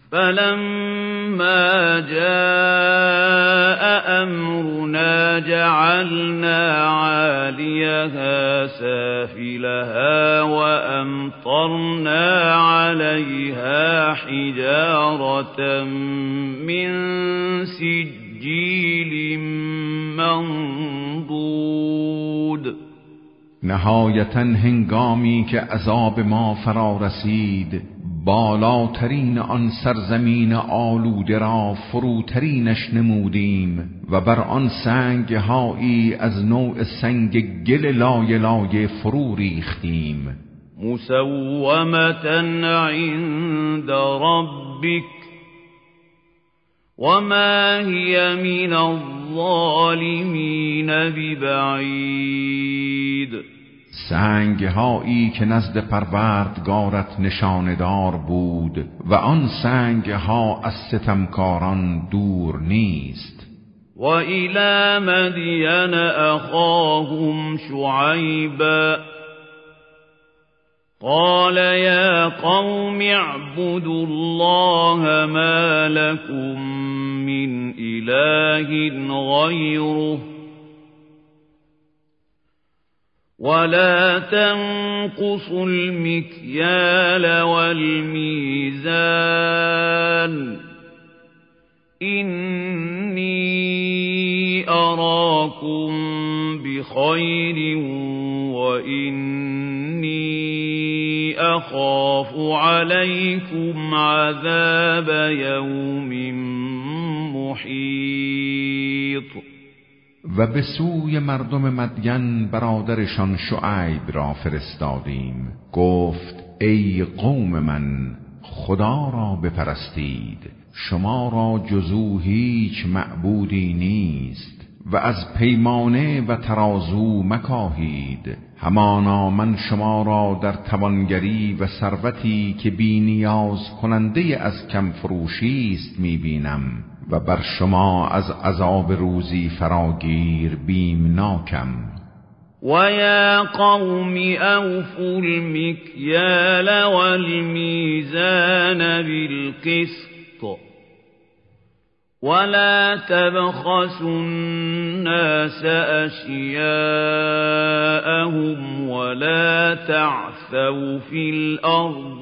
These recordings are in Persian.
فلما جاء أمرنا جعلنا عاليها سافلها وأمطرنا عليها حجارة من سجيل منضود. نهایتاً هنگامی که عذاب ما فرا رسید بالاترین آن سرزمین آلوده را فروترینش نمودیم و بر آن سنگهایی از نوع سنگ گل لایه لایه فرو ریختیم. مسومة عند ربک وما هي من الظالمین ببعید. سنگهایی که نزد پروردگارت نشاندار بود و آن سنگها از ستمکاران دور نیست. و الی مدین اخاهم شعیبا قال یا قوم اعبدوا الله ما لكم من اله غیره ولا تنقصوا المكيال والميزان إني أراكم بخير وإني أخاف عليكم عذاب يوم محيط. و به سوی مردم مدین برادرشان شعیب را فرستادیم. گفت ای قوم من، خدا را بپرستید، شما را جز او هیچ معبودی نیست و از پیمانه و ترازو مکاهید. همانا من شما را در توانگری و ثروتی که بی نیاز کننده از کم فروشی است میبینم و بر شما از عذاب روزی فراگیر بیمناکم. و یا قوم اوفوا المکیال والمیزان بالقسط ولا تبخسوا الناس اشیاءهم ولا تعثوا فی الارض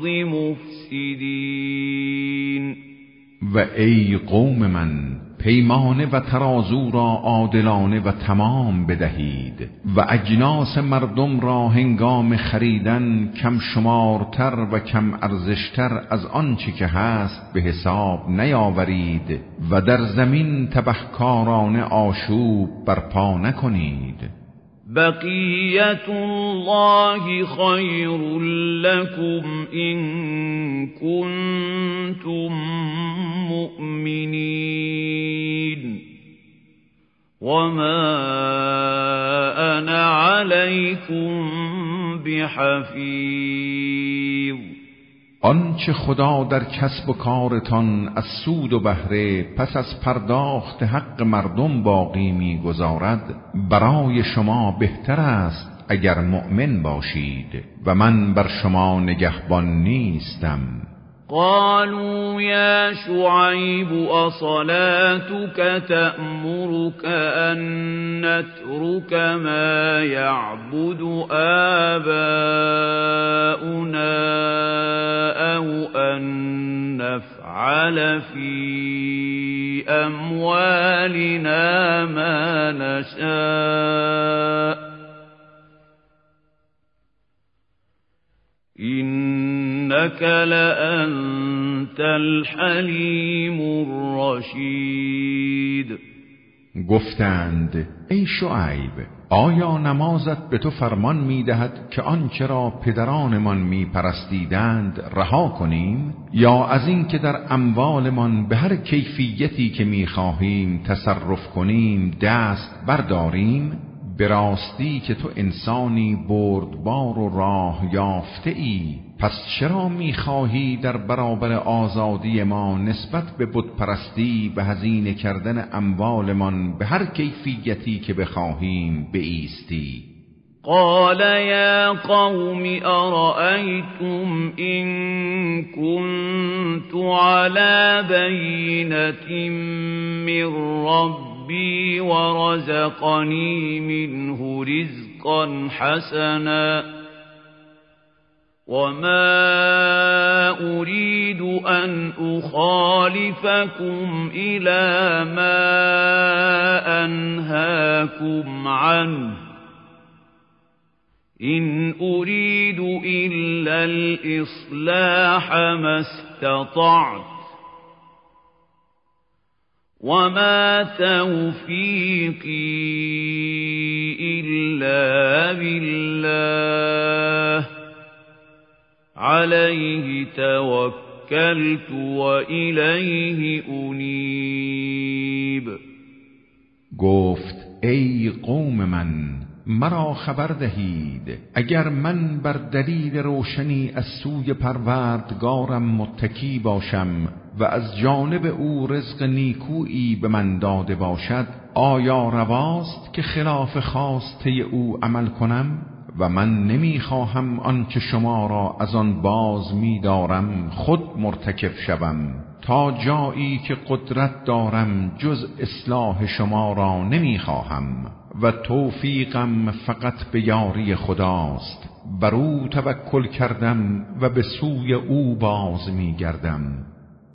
مفسدین. و ای قوم من، پیمانه و ترازو را عادلانه و تمام بدهید و اجناس مردم را هنگام خریدن کم شمارتر و کم ارزشتر از آنچه که هست به حساب نیاورید و در زمین تبهکارانه آشوب برپا نکنید. بقیت الله خیر لكم ان کنتم مؤمنین وما انا علیکم بحفیظ. آنچه خدا در کسب و کارتان از سود و بهره پس از پرداخت حق مردم باقی می‌گذارد برای شما بهتر است اگر مؤمن باشید و من بر شما نگهبان نیستم. قالوا يا شعيب أصلاتك تأمرك أن نترك ما يعبد آباؤنا أو أن نفعل في أموالنا ما نشاء إنك لأنت الحلیم الرشید. گفتند ای شعیب، آیا نمازت به تو فرمان می‌دهد که آنچه را پدرانمان می‌پرستیدند رها کنیم یا از این که در اموالمان به هر کیفیتی که می‌خواهیم تصرف کنیم دست برداریم؟ به راستی که تو انسانی بردبار و راه یافته ای، پس چرا میخواهی در برابر آزادی ما نسبت به بت پرستی و هزینه کردن اموالمان به هر کیفیتی که بخواهیم بایستی؟ قال يا قوم أرأيتم إن كنت على بينة من ربي ورزقني منه رزقا حسنا وما أريد أن أخالفكم إلى ما أنهاكم عنه إن أريد إلا الإصلاح ما استطعت وما توفيقي إلا بالله عليه توكلت وإليه أنيب. گفت ای قوم مرا خبر دهید اگر من بر دلیل روشنی از سوی پروردگارم متکی باشم و از جانب او رزق نیکویی به من داده باشد، آیا رواست که خلاف خواسته او عمل کنم؟ و من نمیخواهم آنچه شما را از آن باز می‌دارم خود مرتکب شوم. تا جایی که قدرت دارم جز اصلاح شما را نمیخواهم و توفیقم فقط به یاری خداست. بر او توکل کردم و به سوی او باز می‌گردم.